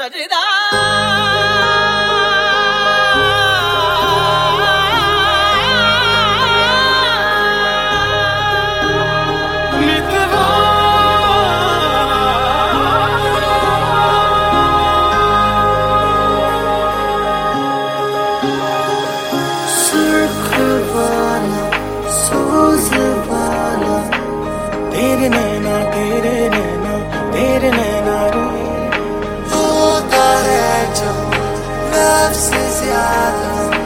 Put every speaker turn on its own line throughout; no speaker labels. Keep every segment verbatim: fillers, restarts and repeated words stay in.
सजदा
तेरे नैना तेरे नैना तेरे नैना होता है जो नफ्स से ज्यादा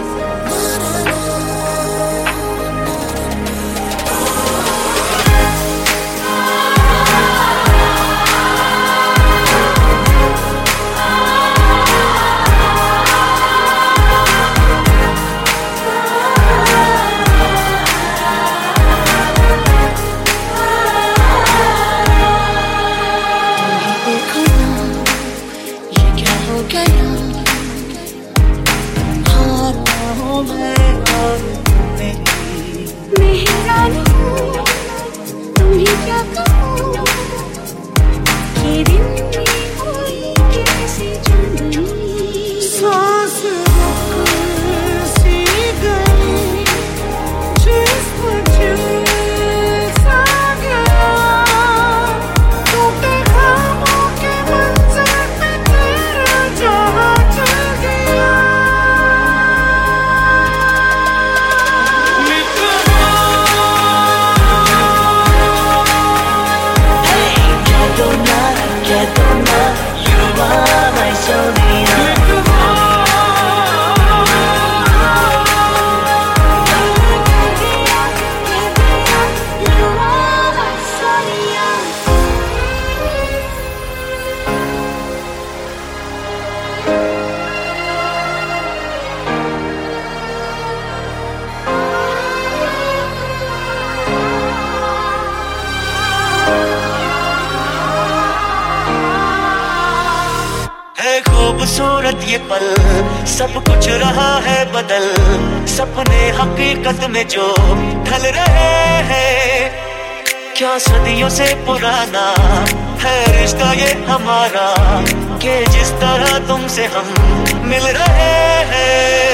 खूबसूरत ये पल सब कुछ रहा है बदल सपने हकीकत में जो ढल रहे हैं क्या सदियों से पुराना है रिश्ता ये हमारा कि जिस तरह तुमसे हम मिल रहे हैं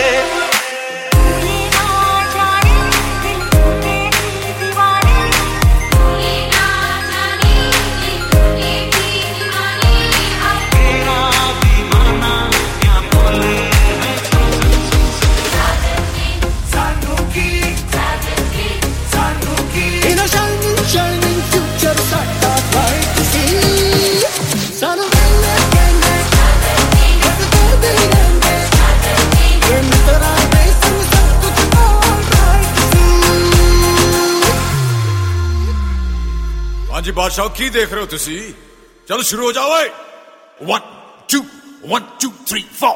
जी बादशाह की देख रहे हो तुसी चलो शुरू हो जाओ one two one two three four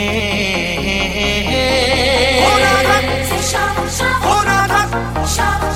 हो राधा हो राधा